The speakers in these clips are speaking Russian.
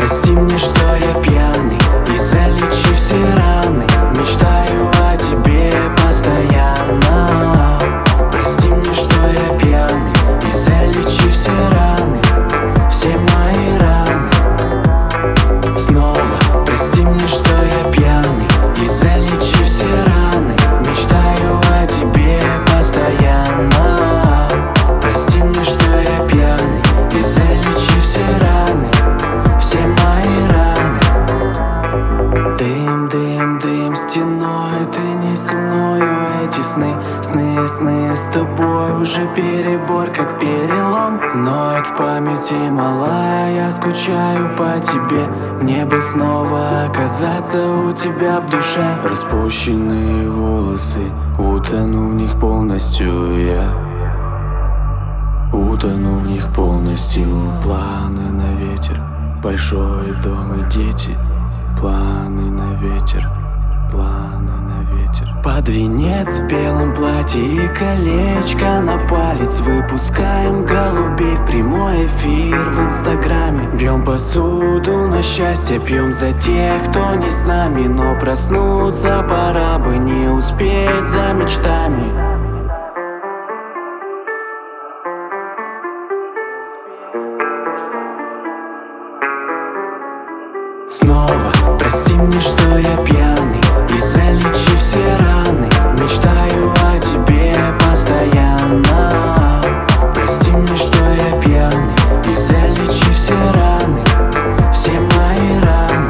прости мне, что я пьяный, и залечи все раны. Мечтаю о тебе постоянно. Прости мне, что я пьяный, и залечи все раны, все мои раны. Снова прости мне, что я пьяный, и залечи все раны. Мечтаю о тебе постоянно. Прости мне, что я пьяный, и залечи все раны, все мои раны. Дым, дым, дым стеной, ты не со мною. Эти сны, сны, сны с тобой уже перебор, как перелом. Ноет в памяти малая, я скучаю по тебе. Мне бы снова оказаться у тебя в душе. Распущенные волосы, утону в них полностью я. Утону в них полностью. Планы на ветер, большой дом и дети. Планы на ветер, планы на ветер. Под венец в белом платье и колечко на палец. Выпускаем голубей в прямой эфир в инстаграме. Бьем посуду на счастье, пьем за тех, кто не с нами. Но проснуться пора бы, не успеть за мечтами. Снова прости мне, что я пьяный, и залечи все раны. Мечтаю о тебе постоянно. Прости мне, что я пьяный, и залечи все раны, все мои раны.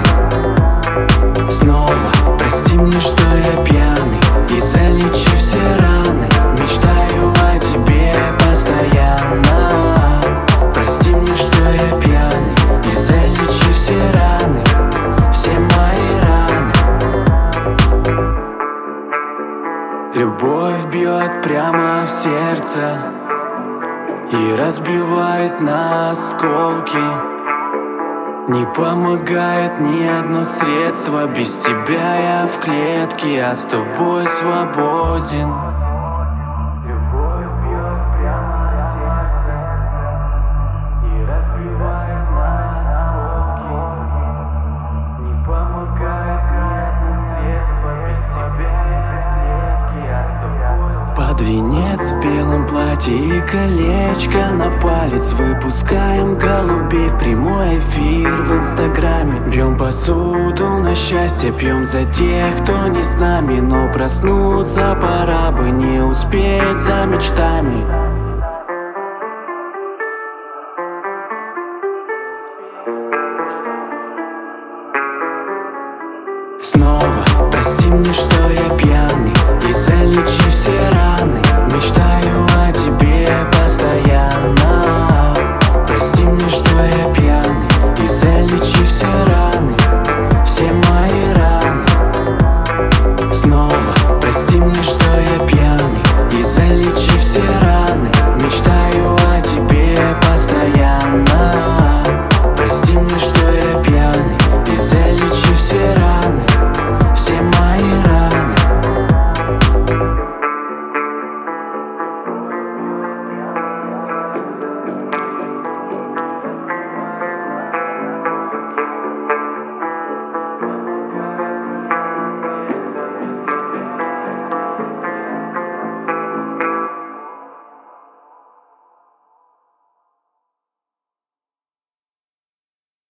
Снова прости мне, что я пьяный, и залечи все раны. Мечтаю о тебе постоянно. Прости мне, что я пьяный, и залечи все раны, все мои раны. Любовь бьет прямо в сердце и разбивает на осколки. Не помогает ни одно средство, без тебя я в клетке, а с тобой свободен. Любовь бьет прямо в сердце и разбивает на осколки. Не помогает ни одно средство, без тебя я в клетке, а с тобой. Под венец в белом платье и колечко на палец. Выпускаем голубей в прямой эфир в инстаграме. Бьем посуду на счастье, пьем за тех, кто не с нами. Но проснуться пора бы, не успеть за мечтами. Снова прости мне, что я пьяный,